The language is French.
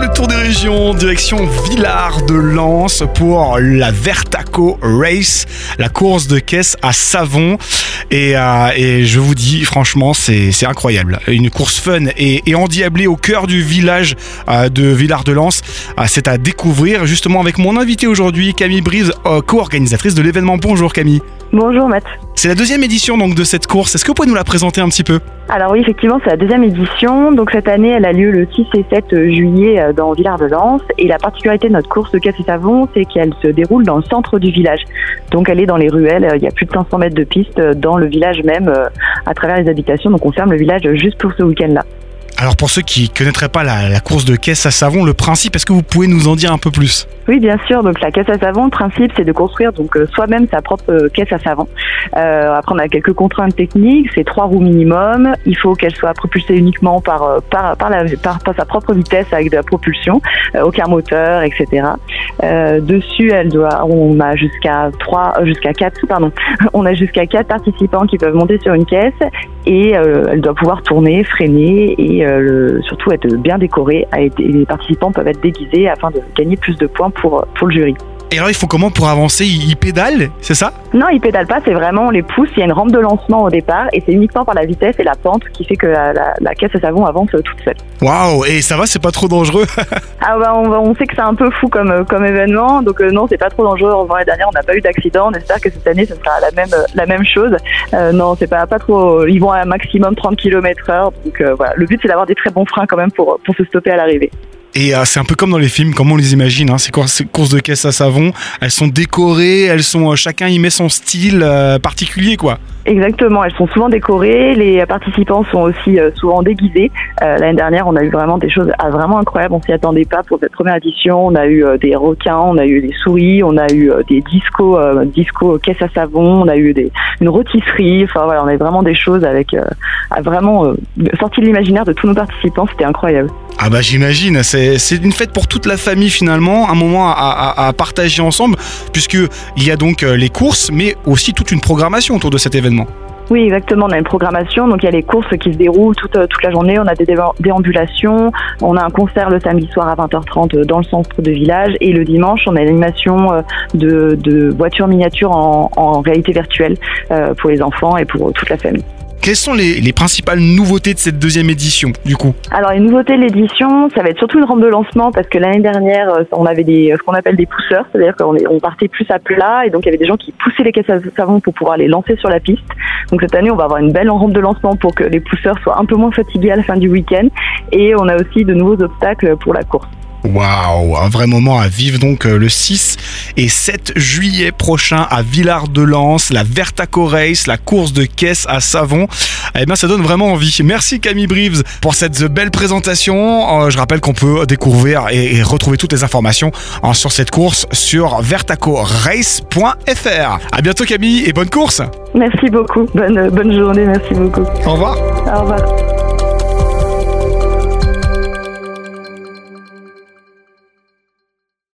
le tour des régions, direction Villard-de-Lans pour la Vertaco Race, la course de caisse à savon. Et je vous dis, franchement, c'est incroyable. Une course fun et endiablée au cœur du village de Villard-de-Lans. C'est à découvrir justement avec mon invité aujourd'hui, Camille Brives, co-organisatrice de l'événement. Bonjour Camille. Bonjour Matt. C'est la deuxième édition donc de cette course. Est-ce que vous pouvez nous la présenter un petit peu ? Alors oui, effectivement, c'est la deuxième édition. Donc cette année, elle a lieu le 6 et 7 juillet dans Villard-de-Lans. Et la particularité de notre course de caisse et savon, c'est qu'elle se déroule dans le centre du village. Donc elle est dans les ruelles. Il y a plus de 500 mètres de piste dans le village même, à travers les habitations. Donc on ferme le village juste pour ce week-end-là. Alors pour ceux qui ne connaîtraient pas la course de caisse à savon, le principe, est-ce que vous pouvez nous en dire un peu plus ? Oui, bien sûr. Donc la caisse à savon, le principe, c'est de construire donc soi-même sa propre caisse à savon. Après, on a quelques contraintes techniques. C'est 3 roues minimum. Il faut qu'elle soit propulsée uniquement par sa propre vitesse avec de la propulsion, aucun moteur, etc. Dessus, on a jusqu'à 4 participants qui peuvent monter sur une caisse et elle doit pouvoir tourner, freiner et surtout être bien décorée. Et les participants peuvent être déguisés afin de gagner plus de points pour le jury. Et alors, ils font comment pour avancer ? Ils pédalent, c'est ça ? Non, ils pédalent pas, c'est vraiment on les pousse. Il y a une rampe de lancement au départ et c'est uniquement par la vitesse et la pente qui fait que la caisse à savon avance toute seule. Waouh ! Et ça va, c'est pas trop dangereux ? Ah bah on sait que c'est un peu fou comme événement, donc non, c'est pas trop dangereux. En l'année dernière, on n'a pas eu d'accident. On espère que cette année, ce sera la même chose. Non, c'est pas trop. Ils vont à un maximum 30 km/h. Donc voilà, le but c'est d'avoir des très bons freins quand même pour se stopper à l'arrivée. Et c'est un peu comme dans les films, comment on les imagine, hein, ces courses de caisse à savon, elles sont décorées, chacun y met son style particulier, quoi. Exactement, elles sont souvent décorées, les participants sont aussi souvent déguisés. L'année dernière, on a eu vraiment des choses vraiment incroyables, on s'y attendait pas pour cette première édition. On a eu des requins, on a eu des souris, on a eu des disco caisse à savon, on a eu une rôtisserie. Enfin voilà, on a eu vraiment des choses avec vraiment sorti de l'imaginaire de tous nos participants, c'était incroyable. Ah bah j'imagine, c'est une fête pour toute la famille finalement, un moment à partager ensemble, puisqu'il y a donc les courses, mais aussi toute une programmation autour de cet événement. Oui, exactement, on a une programmation, donc il y a les courses qui se déroulent toute la journée, on a des déambulations, on a un concert le samedi soir à 20h30 dans le centre de village, et le dimanche, on a une animation de voitures miniatures en réalité virtuelle pour les enfants et pour toute la famille. Quelles sont les principales nouveautés de cette deuxième édition, du coup ? Alors, les nouveautés de l'édition, ça va être surtout une rampe de lancement parce que l'année dernière, on avait ce qu'on appelle des pousseurs, c'est-à-dire qu'on partait plus à plat et donc il y avait des gens qui poussaient les caisses à savon pour pouvoir les lancer sur la piste. Donc cette année, on va avoir une belle rampe de lancement pour que les pousseurs soient un peu moins fatigués à la fin du week-end et on a aussi de nouveaux obstacles pour la course. Waouh, un vrai moment à vivre donc le 6 et 7 juillet prochain à Villard-de-Lans, la Vertaco Race, la course de caisse à savon. Eh bien, ça donne vraiment envie. Merci Camille Brives pour cette belle présentation. Je rappelle qu'on peut découvrir et retrouver toutes les informations sur cette course sur vertacorace.fr. À bientôt Camille et bonne course. Merci beaucoup. Bonne journée, merci beaucoup. Au revoir. Au revoir.